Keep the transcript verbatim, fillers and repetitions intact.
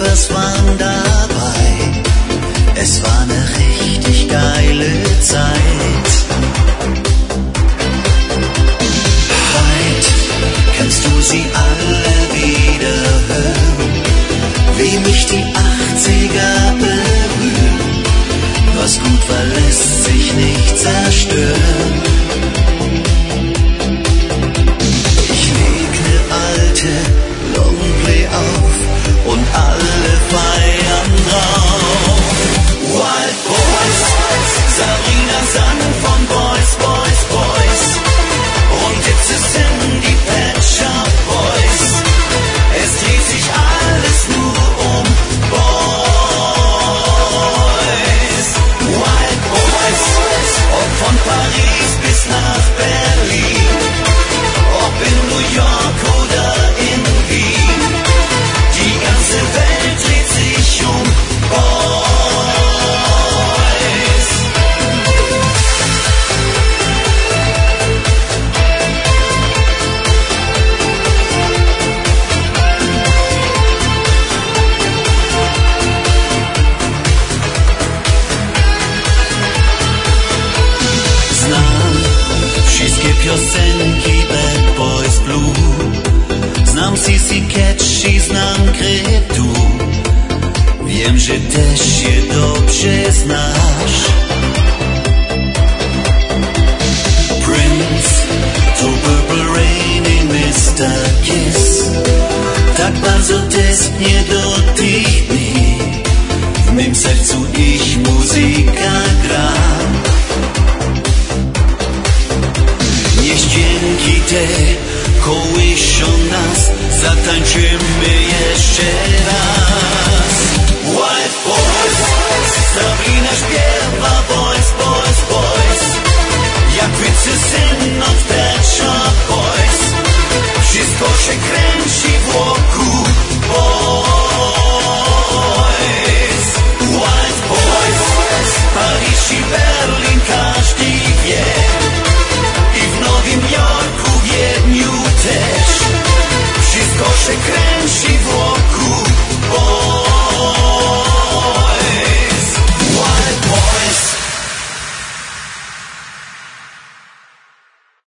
was waren dabei. Es war eine richtig geile Zeit. Heute kannst du sie alle wieder hören, wie mich die achtziger berühren. Was gut war, lässt sich nicht zerstören. Ich leg ne alte Longplay auf und alle feiern drauf. Wild Boys, Sabrina sang von Boys, Boys, Boys. Und jetzt sind die Pet Shop Boys. Es dreht sich alles nur um Boys. Wild Boys, ob von Paris bis nach Berlin, ob in New York oder in Wien. Die ganze Welt dreht sich um Boys. Piosenki, Bad Boys Blue. Znam Sisi Catchy, znam Kretu. Wiem, że też się dobrze znasz. Prince, to Purple Rain i mister Kiss. Tak bardzo tęsknię do tych dni. W mym sercu ich muzyka gra. Niech dźwięki te kołyszą nas, zatańczymy jeszcze